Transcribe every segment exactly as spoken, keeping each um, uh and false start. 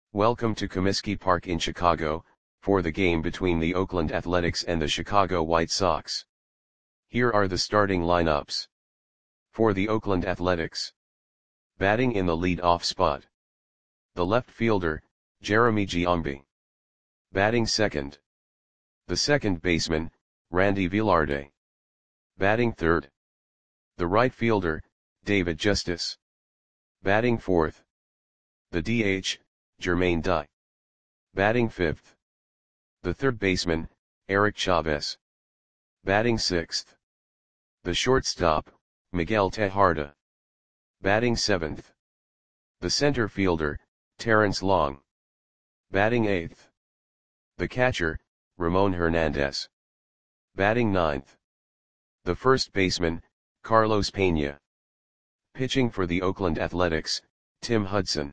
Welcome to Comiskey Park in Chicago, for the game between the Oakland Athletics and the Chicago White Sox. Here are the starting lineups. For the Oakland Athletics. Batting in the lead-off spot. The left fielder, Jeremy Giambi. Batting second. The second baseman, Randy Velarde. Batting third. The right fielder, David Justice. Batting fourth. The D H, Jermaine Dye. Batting fifth. The third baseman, Eric Chavez. Batting sixth. The shortstop, Miguel Tejada. Batting seventh. The center fielder, Terrence Long. Batting eighth. The catcher, Ramon Hernandez. Batting ninth. The first baseman, Carlos Pena. Pitching for the Oakland Athletics, Tim Hudson.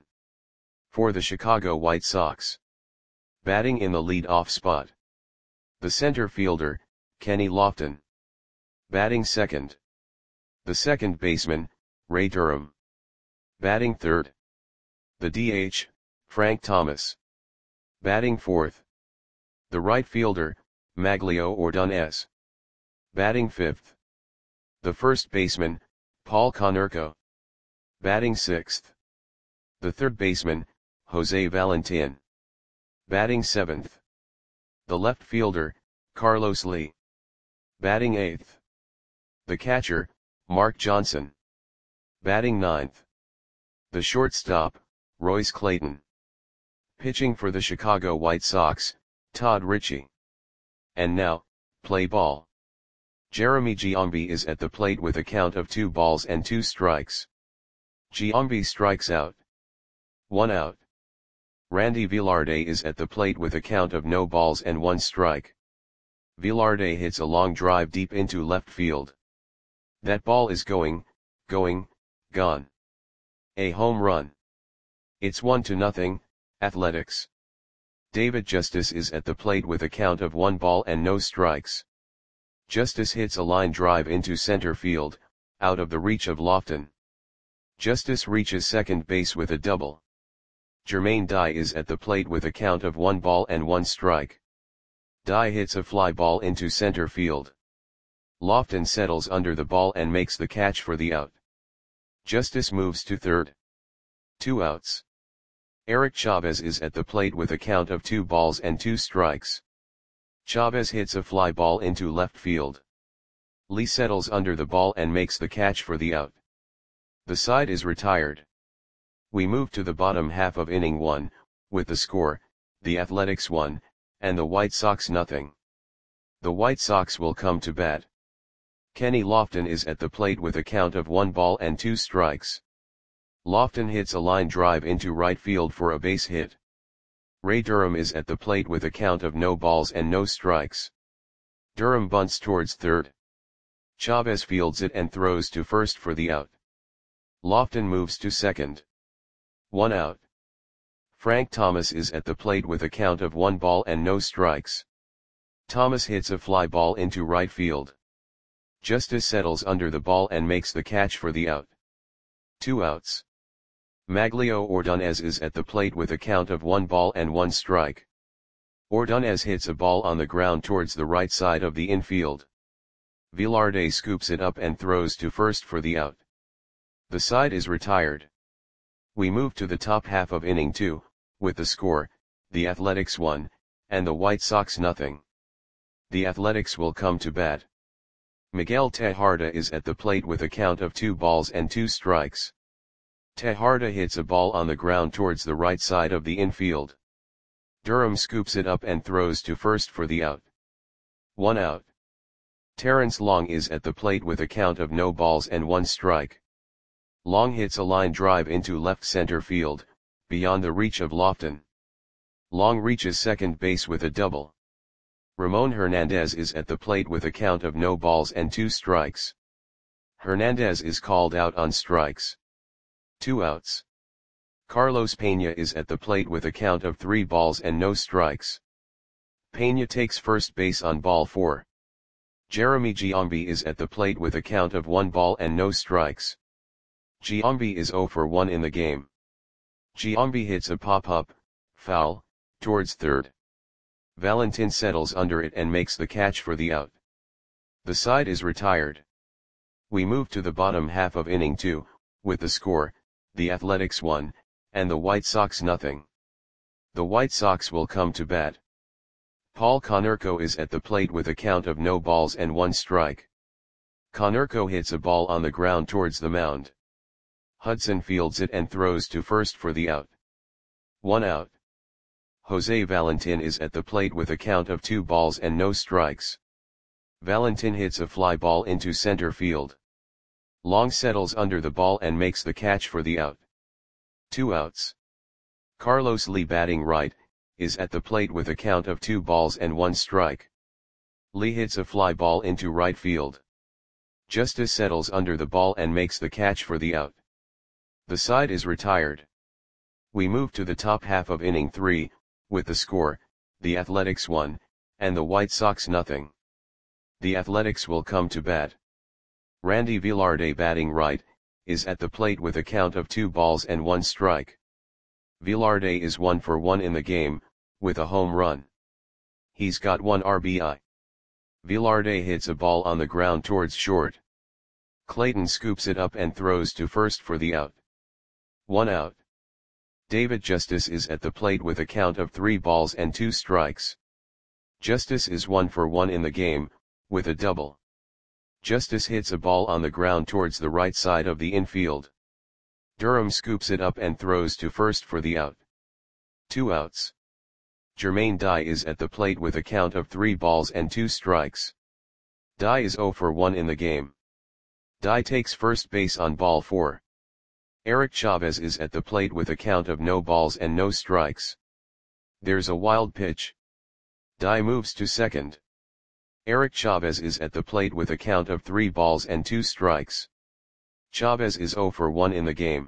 For the Chicago White Sox. Batting in the lead-off spot. The center fielder, Kenny Lofton. Batting second. The second baseman, Ray Durham. Batting third. The D H, Frank Thomas. Batting fourth. The right fielder, Maglio Ordonez. Batting fifth. The first baseman, Paul Konerko. Batting sixth. The third baseman, Jose Valentin. Batting seventh. The left fielder, Carlos Lee. Batting eighth. The catcher, Mark Johnson. Batting ninth. The shortstop, Royce Clayton. Pitching for the Chicago White Sox, Todd Ritchie. And now, play ball. Jeremy Giambi is at the plate with a count of two balls and two strikes. Giambi strikes out. One out. Randy Velarde is at the plate with a count of no balls and one strike. Velarde hits a long drive deep into left field. That ball is going, going, gone. A home run. It's one to nothing, Athletics. David Justice is at the plate with a count of one ball and no strikes. Justice hits a line drive into center field, out of the reach of Lofton. Justice reaches second base with a double. Jermaine Dye is at the plate with a count of one ball and one strike. Dye hits a fly ball into center field. Lofton settles under the ball and makes the catch for the out. Justice moves to third. Two outs. Eric Chavez is at the plate with a count of two balls and two strikes. Chavez hits a fly ball into left field. Lee settles under the ball and makes the catch for the out. The side is retired. We move to the bottom half of inning one, with the score, the Athletics one, and the White Sox nothing. The White Sox will come to bat. Kenny Lofton is at the plate with a count of one ball and two strikes. Lofton hits a line drive into right field for a base hit. Ray Durham is at the plate with a count of no balls and no strikes. Durham bunts towards third. Chavez fields it and throws to first for the out. Lofton moves to second. One out. Frank Thomas is at the plate with a count of one ball and no strikes. Thomas hits a fly ball into right field. Justice settles under the ball and makes the catch for the out. Two outs. Maglio Ordonez is at the plate with a count of one ball and one strike. Ordonez hits a ball on the ground towards the right side of the infield. Velarde scoops it up and throws to first for the out. The side is retired. We move to the top half of inning two, with the score, the Athletics one, and the White Sox nothing. The Athletics will come to bat. Miguel Tejada is at the plate with a count of two balls and two strikes. Tejada hits a ball on the ground towards the right side of the infield. Durham scoops it up and throws to first for the out. One out. Terrence Long is at the plate with a count of no balls and one strike. Long hits a line drive into left center field, beyond the reach of Lofton. Long reaches second base with a double. Ramon Hernandez is at the plate with a count of no balls and two strikes. Hernandez is called out on strikes. Two outs. Carlos Pena is at the plate with a count of three balls and no strikes. Pena takes first base on ball four. Jeremy Giambi is at the plate with a count of one ball and no strikes. Giambi is zero for one in the game. Giambi hits a pop-up, foul, towards third. Valentin settles under it and makes the catch for the out. The side is retired. We move to the bottom half of inning two, with the score, the Athletics one, and the White Sox nothing. The White Sox will come to bat. Paul Konerko is at the plate with a count of no balls and one strike. Konerko hits a ball on the ground towards the mound. Hudson fields it and throws to first for the out. One out. Jose Valentin is at the plate with a count of two balls and no strikes. Valentin hits a fly ball into center field. Long settles under the ball and makes the catch for the out. Two outs. Carlos Lee, batting right, is at the plate with a count of two balls and one strike. Lee hits a fly ball into right field. Justice settles under the ball and makes the catch for the out. The side is retired. We move to the top half of inning three, with the score, the Athletics one, and the White Sox nothing. The Athletics will come to bat. Randy Velarde, batting right, is at the plate with a count of two balls and one strike. Velarde is one for one in the game, with a home run. He's got one R B I. Velarde hits a ball on the ground towards short. Clayton scoops it up and throws to first for the out. One out. David Justice is at the plate with a count of three balls and two strikes. Justice is one for one in the game, with a double. Justice hits a ball on the ground towards the right side of the infield. Durham scoops it up and throws to first for the out. Two outs. Jermaine Dye is at the plate with a count of three balls and two strikes. Dye is zero for one in the game. Dye takes first base on ball four. Eric Chavez is at the plate with a count of no balls and no strikes. There's a wild pitch. Dye moves to second. Eric Chavez is at the plate with a count of three balls and two strikes. Chavez is zero for one in the game.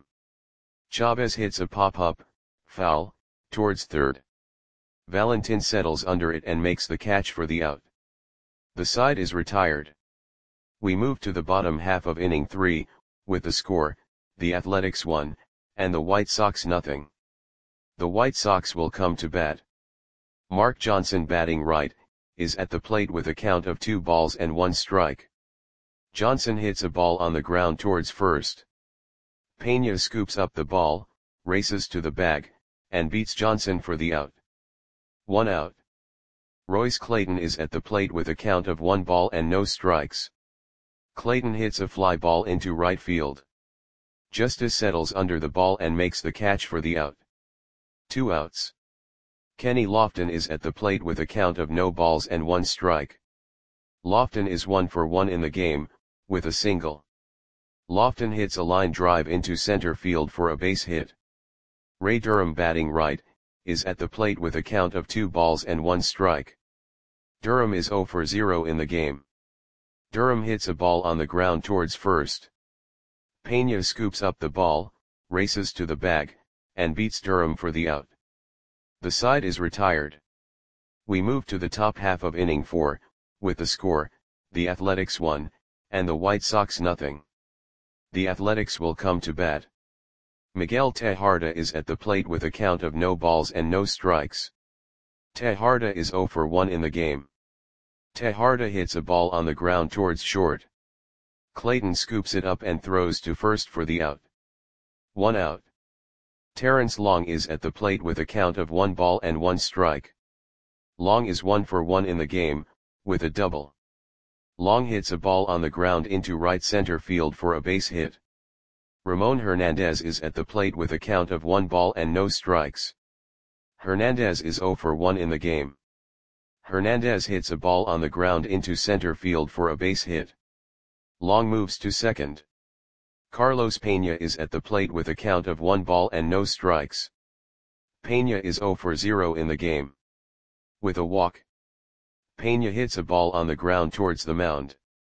Chavez hits a pop-up, foul, towards third. Valentin settles under it and makes the catch for the out. The side is retired. We move to the bottom half of inning three, with the score, the Athletics one, and the White Sox nothing. The White Sox will come to bat. Mark Johnson, batting right, is at the plate with a count of two balls and one strike. Johnson hits a ball on the ground towards first. Pena scoops up the ball, races to the bag, and beats Johnson for the out. One out. Royce Clayton is at the plate with a count of one ball and no strikes. Clayton hits a fly ball into right field. Justice settles under the ball and makes the catch for the out. Two outs. Kenny Lofton is at the plate with a count of no balls and one strike. Lofton is one for one in the game, with a single. Lofton hits a line drive into center field for a base hit. Ray Durham, batting right, is at the plate with a count of two balls and one strike. Durham is zero for zero in the game. Durham hits a ball on the ground towards first. Pena scoops up the ball, races to the bag, and beats Durham for the out. The side is retired. We move to the top half of inning four, with the score, the Athletics one, and the White Sox nothing. The Athletics will come to bat. Miguel Tejada is at the plate with a count of no balls and no strikes. Tejada is zero for one in the game. Tejada hits a ball on the ground towards short. Clayton scoops it up and throws to first for the out. One out. Terrence Long is at the plate with a count of one ball and one strike. Long is one for one in the game, with a double. Long hits a ball on the ground into right center field for a base hit. Ramon Hernandez is at the plate with a count of one ball and no strikes. Hernandez is zero for one in the game. Hernandez hits a ball on the ground into center field for a base hit. Long moves to second. Carlos Pena is at the plate with a count of one ball and no strikes. Pena is zero for zero in the game. With a walk. Pena hits a ball on the ground towards the mound.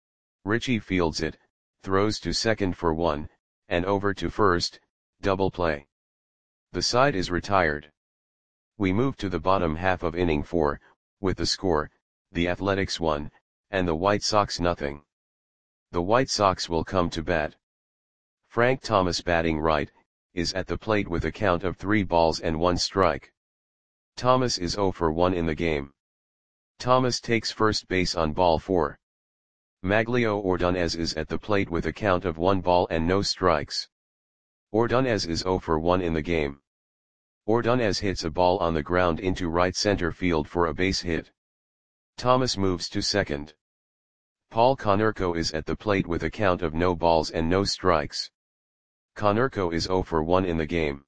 Richie fields it, throws to second for one, and over to first, double play. The side is retired. We move to the bottom half of inning four, with the score, the Athletics one, and the White Sox nothing. The White Sox will come to bat. Frank Thomas, batting right, is at the plate with a count of three balls and one strike. Thomas is zero for one in the game. Thomas takes first base on ball four. Maglio Ordonez is at the plate with a count of one ball and no strikes. Ordonez is zero for one in the game. Ordonez hits a ball on the ground into right center field for a base hit. Thomas moves to second. Paul Konerko is at the plate with a count of no balls and no strikes. Konerko is zero for one in the game.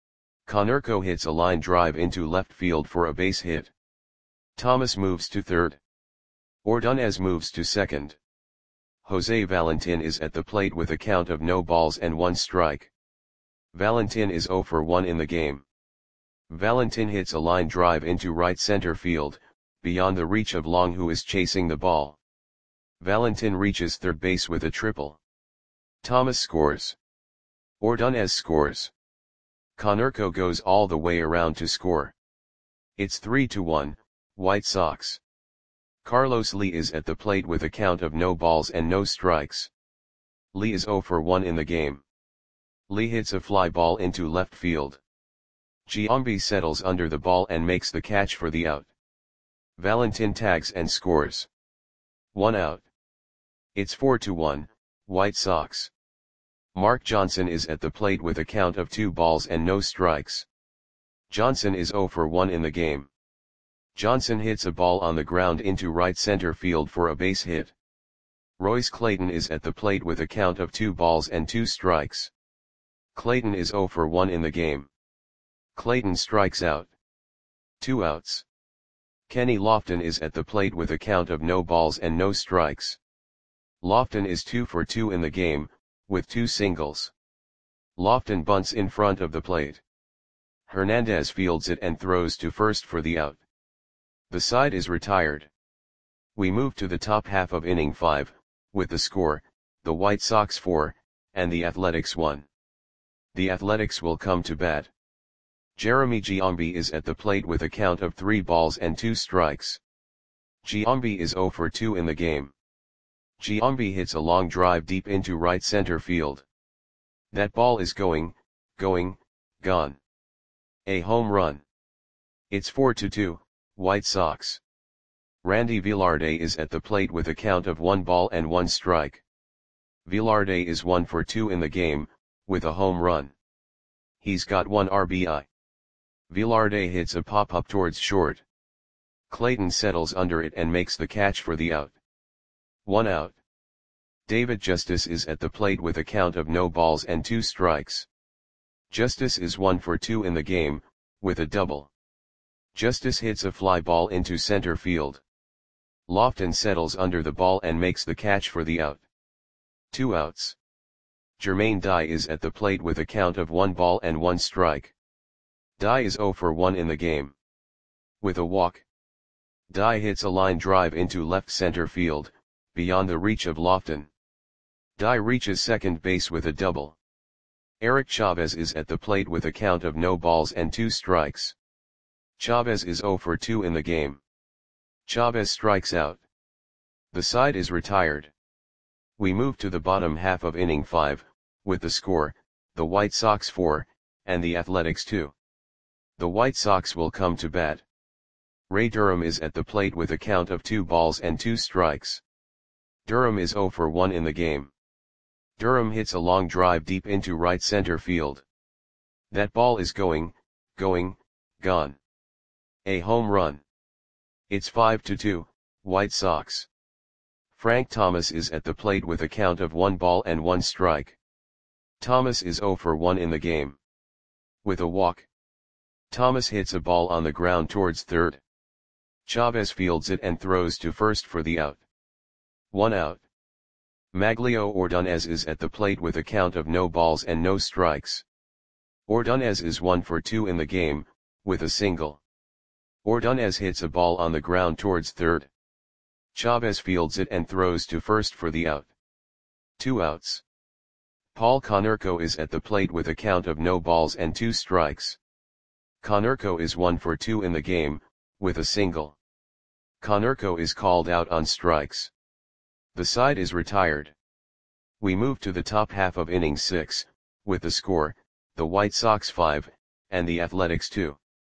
Konerko hits a line drive into left field for a base hit. Thomas moves to third. Ordonez moves to second. Jose Valentin is at the plate with a count of no balls and one strike. Valentin is zero for one in the game. Valentin hits a line drive into right center field, beyond the reach of Long, who is chasing the ball. Valentin reaches third base with a triple. Thomas scores. Ordonez scores. Konerko goes all the way around to score. It's three to one, White Sox. Carlos Lee is at the plate with a count of no balls and no strikes. Lee is zero for one in the game. Lee hits a fly ball into left field. Giambi settles under the ball and makes the catch for the out. Valentin tags and scores. One out. It's four to one, White Sox. Mark Johnson is at the plate with a count of two balls and no strikes. Johnson is zero for one in the game. Johnson hits a ball on the ground into right center field for a base hit. Royce Clayton is at the plate with a count of two balls and two strikes. Clayton is zero for one in the game. Clayton strikes out. Two outs. Kenny Lofton is at the plate with a count of no balls and no strikes. Lofton is two for two in the game, with two singles. Lofton bunts in front of the plate. Hernandez fields it and throws to first for the out. The side is retired. We move to the top half of inning five, with the score, the White Sox four, and the Athletics one. The Athletics will come to bat. Jeremy Giambi is at the plate with a count of three balls and two strikes. Giambi is zero for two in the game. Giambi hits a long drive deep into right center field. That ball is going, going, gone. A home run. It's four to two, White Sox. Randy Velarde is at the plate with a count of one ball and one strike. Velarde is one for two in the game, with a home run. He's got one R B I. Velarde hits a pop-up towards short. Clayton settles under it and makes the catch for the out. One out. David Justice is at the plate with a count of no balls and two strikes. Justice is one for two in the game, with a double. Justice hits a fly ball into center field. Lofton settles under the ball and makes the catch for the out. Two outs. Jermaine Dye is at the plate with a count of one ball and one strike. Dye is zero for one in the game. With a walk. Dye hits a line drive into left center field, beyond the reach of Lofton. Dye reaches second base with a double. Eric Chavez is at the plate with a count of no balls and two strikes. Chavez is zero for two in the game. Chavez strikes out. The side is retired. We move to the bottom half of inning five, with the score, the White Sox four, and the Athletics two. The White Sox will come to bat. Ray Durham is at the plate with a count of two balls and two strikes. Durham is zero for one in the game. Durham hits a long drive deep into right center field. That ball is going, going, gone. A home run. It's five to two, White Sox. Frank Thomas is at the plate with a count of one ball and one strike. Thomas is zero for one in the game. With a walk. Thomas hits a ball on the ground towards third. Chavez fields it and throws to first for the out. One out. Maglio Ordonez is at the plate with a count of no balls and no strikes. Ordonez is one for two in the game, with a single. Ordonez hits a ball on the ground towards third. Chavez fields it and throws to first for the out. Two outs. Paul Konerko is at the plate with a count of no balls and two strikes. Konerko is one for two in the game, with a single. Konerko is called out on strikes. The side is retired. We move to the top half of inning six, with the score, the White Sox five, and the Athletics two.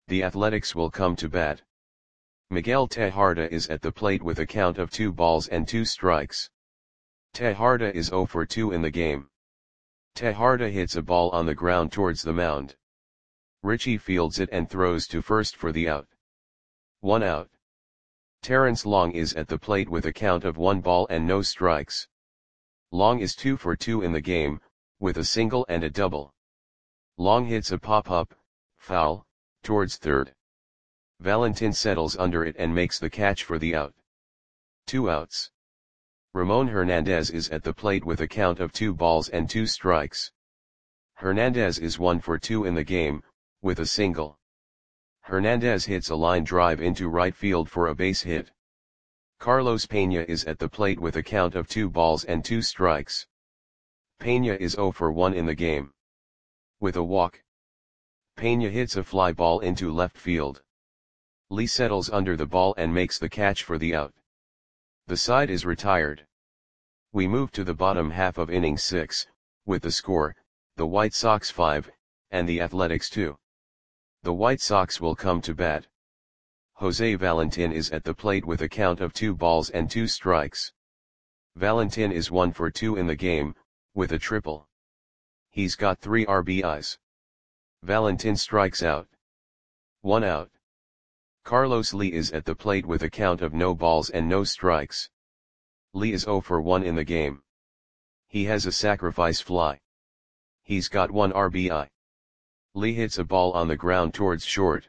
The Athletics will come to bat. Miguel Tejada is at the plate with a count of two balls and two strikes. Tejada is zero for two in the game. Tejada hits a ball on the ground towards the mound. Richie fields it and throws to first for the out. One out. Terrence Long is at the plate with a count of one ball and no strikes. Long is two for two in the game, with a single and a double. Long hits a pop-up, foul, towards third. Valentin settles under it and makes the catch for the out. Two outs. Ramon Hernandez is at the plate with a count of two balls and two strikes. Hernandez is one for two in the game, with a single. Hernandez hits a line drive into right field for a base hit. Carlos Peña is at the plate with a count of two balls and two strikes. Peña is zero for one in the game. With a walk. Peña hits a fly ball into left field. Lee settles under the ball and makes the catch for the out. The side is retired. We move to the bottom half of inning six, with the score, the White Sox five, and the Athletics two. The White Sox will come to bat. Jose Valentin is at the plate with a count of two balls and two strikes. Valentin is one for two in the game, with a triple. He's got three R B Is. Valentin strikes out. One out. Carlos Lee is at the plate with a count of no balls and no strikes. Lee is zero for one in the game. He has a sacrifice fly. He's got one R B I. Lee hits a ball on the ground towards short.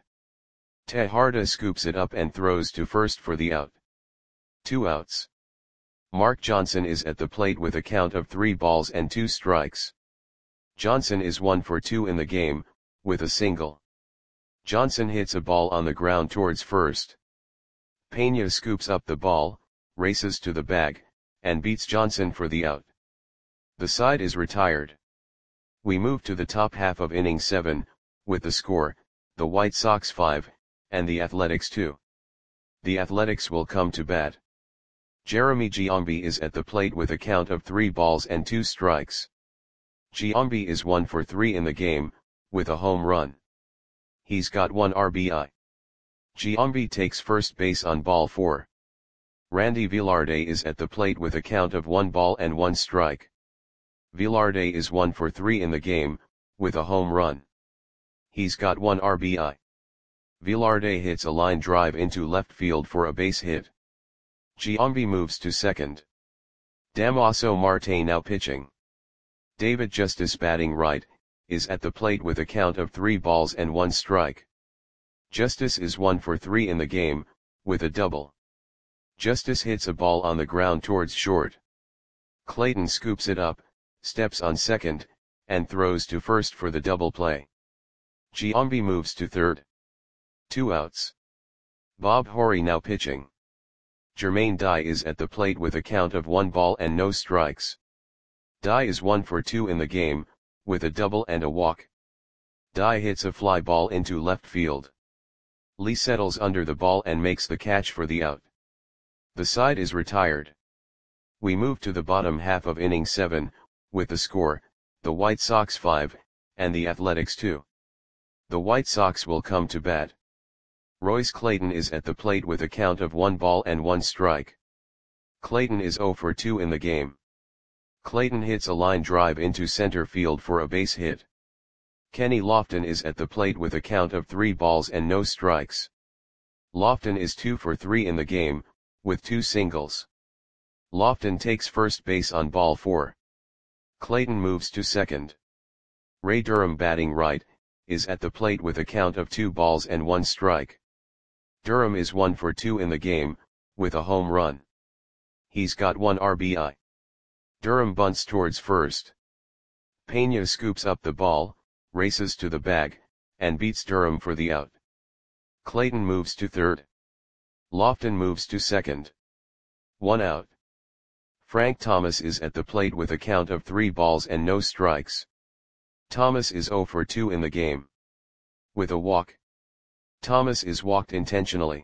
Tejada scoops it up and throws to first for the out. Two outs. Mark Johnson is at the plate with a count of three balls and two strikes. Johnson is one for two in the game, with a single. Johnson hits a ball on the ground towards first. Peña scoops up the ball, races to the bag, and beats Johnson for the out. The side is retired. We move to the top half of inning seven, with the score, the White Sox five, and the Athletics two. The Athletics will come to bat. Jeremy Giambi is at the plate with a count of three balls and two strikes. Giambi is one for three in the game, with a home run. He's got one R B I. Giambi takes first base on ball four. Randy Velarde is at the plate with a count of one ball and one strike. Velarde is one for three in the game, with a home run. He's got one R B I. Velarde hits a line drive into left field for a base hit. Giambi moves to second. Damaso Marte now pitching. David Justice batting right, is at the plate with a count of three balls and one strike. Justice is one for three in the game, with a double. Justice hits a ball on the ground towards short. Clayton scoops it up, steps on second, and throws to first for the double play. Giambi moves to third. Two outs. Bob Horry now pitching. Jermaine Dye is at the plate with a count of one ball and no strikes. Dye is one for two in the game, with a double and a walk. Dye hits a fly ball into left field. Lee settles under the ball and makes the catch for the out. The side is retired. We move to the bottom half of inning seven, with the score, the White Sox five, and the Athletics two. The White Sox will come to bat. Royce Clayton is at the plate with a count of one ball and one strike. Clayton is zero for two in the game. Clayton hits a line drive into center field for a base hit. Kenny Lofton is at the plate with a count of three balls and no strikes. Lofton is two for three in the game, with two singles. Lofton takes first base on ball four. Clayton moves to second. Ray Durham batting right, is at the plate with a count of two balls and one strike. Durham is one for two in the game, with a home run. He's got one R B I. Durham bunts towards first. Peña scoops up the ball, races to the bag, and beats Durham for the out. Clayton moves to third. Lofton moves to second. One out. Frank Thomas is at the plate with a count of three balls and no strikes. Thomas is zero for two in the game. With a walk. Thomas is walked intentionally.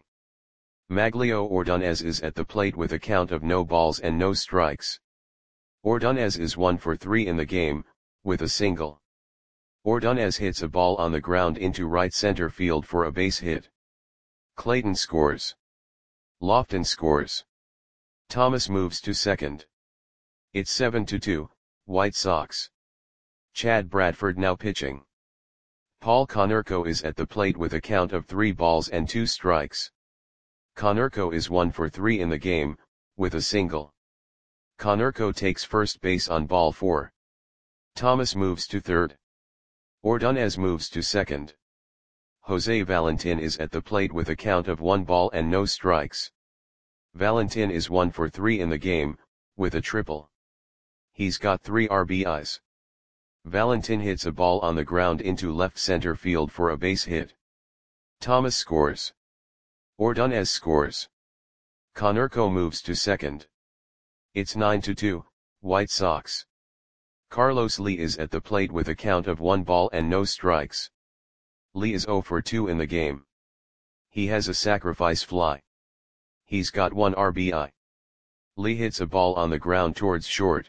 Maglio Ordonez is at the plate with a count of no balls and no strikes. Ordonez is one for three in the game, with a single. Ordonez hits a ball on the ground into right center field for a base hit. Clayton scores. Lofton scores. Thomas moves to second. It's seven to two, White Sox. Chad Bradford now pitching. Paul Konerko is at the plate with a count of three balls and two strikes. Konerko is one for three in the game, with a single. Konerko takes first base on ball four. Thomas moves to third. Ordonez moves to second. Jose Valentin is at the plate with a count of one ball and no strikes. Valentin is one for three in the game, with a triple. He's got three R B Is. Valentin hits a ball on the ground into left center field for a base hit. Thomas scores. Ordonez scores. Konerko moves to second. It's nine to two, White Sox. Carlos Lee is at the plate with a count of one ball and no strikes. Lee is zero for two in the game. He has a sacrifice fly. He's got one R B I. Lee hits a ball on the ground towards short.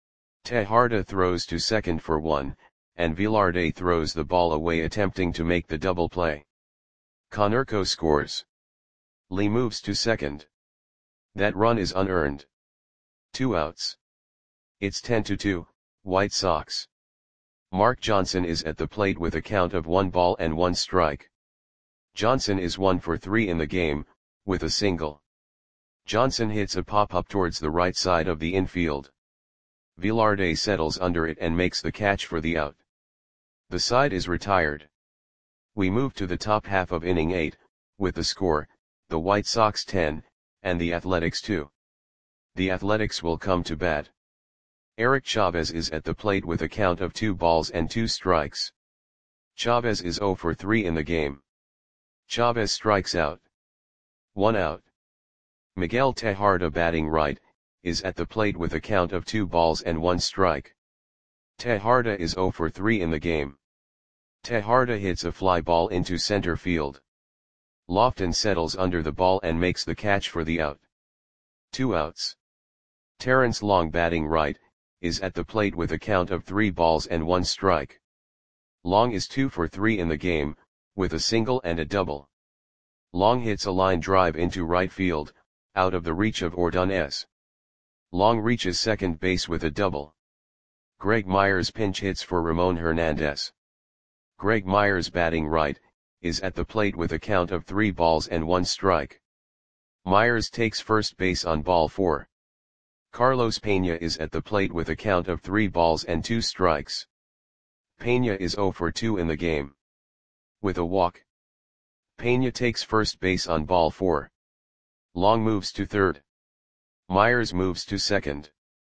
Tejada throws to second for one, and Velarde throws the ball away attempting to make the double play. Konerko scores. Lee moves to second. That run is unearned. Two outs. It's ten to two, White Sox. Mark Johnson is at the plate with a count of one ball and one strike. Johnson is one for three in the game, with a single. Johnson hits a pop-up towards the right side of the infield. Velarde settles under it and makes the catch for the out. The side is retired. We move to the top half of inning eight, with the score, the White Sox ten, and the Athletics two. The Athletics will come to bat. Eric Chavez is at the plate with a count of two balls and two strikes. Chavez is zero for three in the game. Chavez strikes out. One out. Miguel Tejada, batting right, is at the plate with a count of two balls and one strike. Tejada is zero for three in the game. Tejada hits a fly ball into center field. Lofton settles under the ball and makes the catch for the out. Two outs. Terrence Long, batting right, is at the plate with a count of three balls and one strike. Long is two for three in the game, with a single and a double. Long hits a line drive into right field, out of the reach of Ordonez. Long reaches second base with a double. Greg Myers pinch hits for Ramon Hernandez. Greg Myers, batting right, is at the plate with a count of three balls and one strike. Myers takes first base on ball four. Carlos Pena is at the plate with a count of three balls and two strikes. Pena is zero for two in the game. With a walk. Pena takes first base on ball four. Long moves to third. Myers moves to second.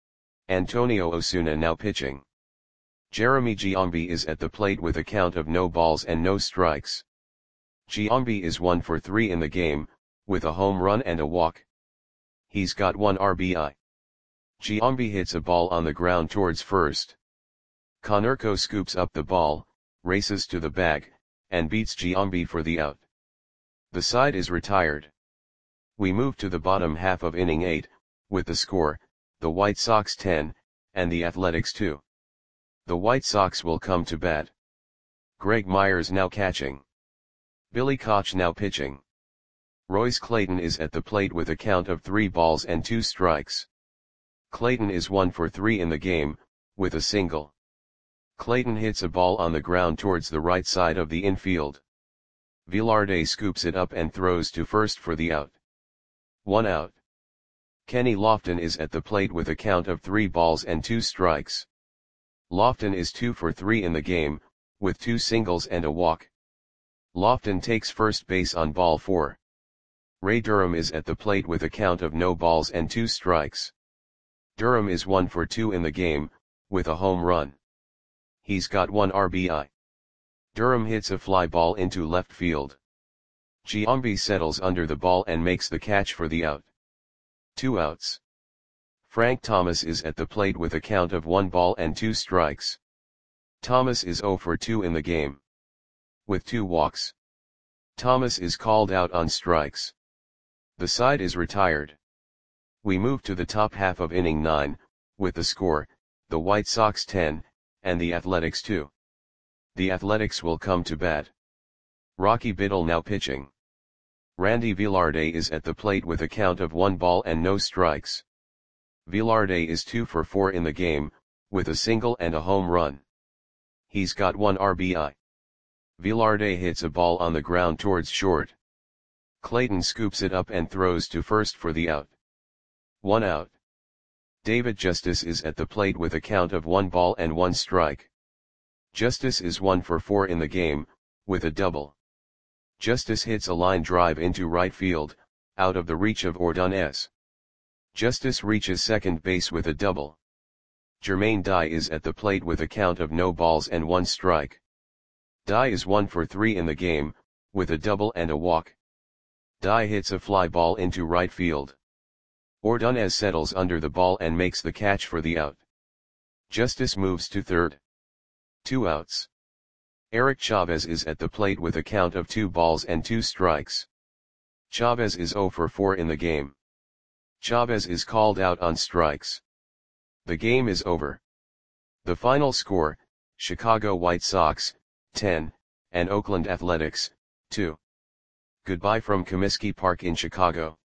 Antonio Osuna now pitching. Jeremy Giambi is at the plate with a count of no balls and no strikes. Giambi is one for three in the game, with a home run and a walk. He's got one R B I. Giambi hits a ball on the ground towards first. Konerko scoops up the ball, races to the bag, and beats Giambi for the out. The side is retired. We move to the bottom half of inning eight, with the score, the White Sox ten, and the Athletics two. The White Sox will come to bat. Greg Myers now catching. Billy Koch now pitching. Royce Clayton is at the plate with a count of three balls and two strikes. Clayton is one for three in the game, with a single. Clayton hits a ball on the ground towards the right side of the infield. Velarde scoops it up and throws to first for the out. One out. Kenny Lofton is at the plate with a count of three balls and two strikes. Lofton is two for three in the game, with two singles and a walk. Lofton takes first base on ball four. Ray Durham is at the plate with a count of no balls and two strikes. Durham is one for two in the game, with a home run. He's got one R B I. Durham hits a fly ball into left field. Giambi settles under the ball and makes the catch for the out. Two outs. Frank Thomas is at the plate with a count of one ball and two strikes. Thomas is zero for two in the game. With two walks. Thomas is called out on strikes. The side is retired. We move to the top half of inning nine, with the score, the White Sox ten, and the Athletics two. The Athletics will come to bat. Rocky Biddle now pitching. Randy Velarde is at the plate with a count of one ball and no strikes. Velarde is two for four in the game, with a single and a home run. He's got one R B I. Velarde hits a ball on the ground towards short. Clayton scoops it up and throws to first for the out. One out. David Justice is at the plate with a count of one ball and one strike. Justice is one for four in the game, with a double. Justice hits a line drive into right field, out of the reach of Ordonez. Justice reaches second base with a double. Jermaine Dye is at the plate with a count of no balls and one strike. Dye is one for three in the game, with a double and a walk. Dye hits a fly ball into right field. Ordonez settles under the ball and makes the catch for the out. Justice moves to third. Two outs. Eric Chavez is at the plate with a count of two balls and two strikes. Chavez is zero for four in the game. Chavez is called out on strikes. The game is over. The final score, Chicago White Sox, ten, and Oakland Athletics, two. Goodbye from Comiskey Park in Chicago.